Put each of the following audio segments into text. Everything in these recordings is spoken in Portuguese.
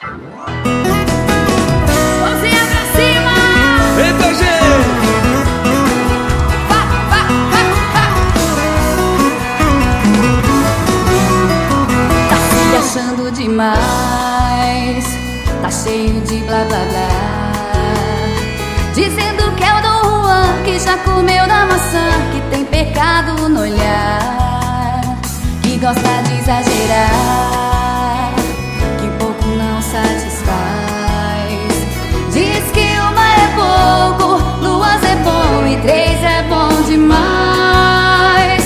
Mãozinha pra cima! Eita, gente! Tá se achando demais, tá cheio de blá blá blá, dizendo que é o Dom Juan, que já comeu da maçã, que tem pecado no olhar, que gosta de exagerar, que pouco não satisfaz. Diz que uma é pouco, duas é bom e três é bom demais.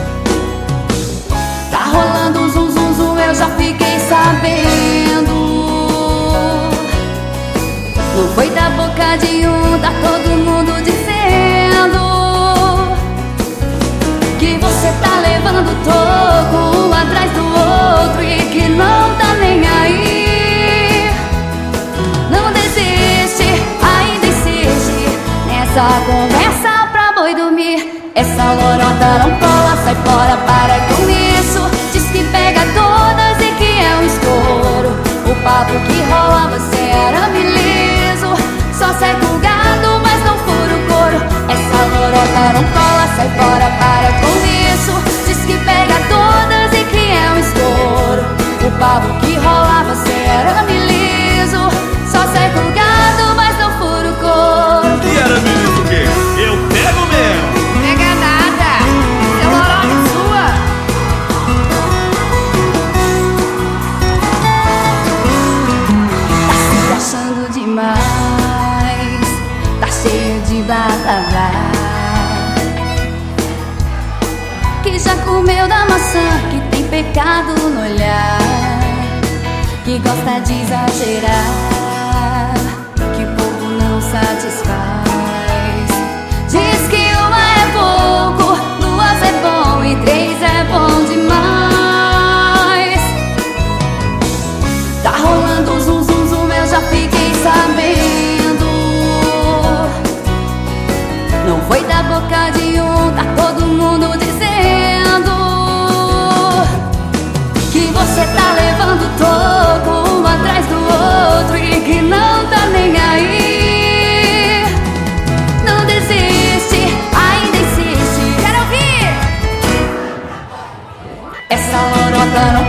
Tá rolando um zum zum zum, eu já fiquei sabendo. Não foi da boca de um, tá todo mundo dizendo que você tá levando toco um atrás do outro e que não tá nem aí. Não desiste, ainda insiste nessa conversa pra boi dormir. Essa lorota não cola, sai fora, para com isso. Diz que pega todas e que é um estouro. O papo que rola, você era liso. Só segue o gado, mas não fura o couro. Essa lorota não cola, sai fora, para com isso. Diz que pega todas e que é um estouro. O papo que rola, você era liso. Só segue o gado, mas não fura o couro. E era liso o quê? Eu pego mesmo! Pega nada, é lorota sua. Tá se achando demais, tá cheio de blá blá blá, que já comeu da maçã, que tem pecado no olhar, que gosta de exagerar, que pouco não satisfaz. Diz que uma é pouco, duas é bom e três é bom demais. Tá rolando um zum zum zum, eu já fiquei sabendo. Não foi da boca de um, tá todo mundo dizendo que você tá levando toco um atrás do outro e que não tá nem aí. Não desiste, ainda insiste. Quero ouvir! Essa lorota não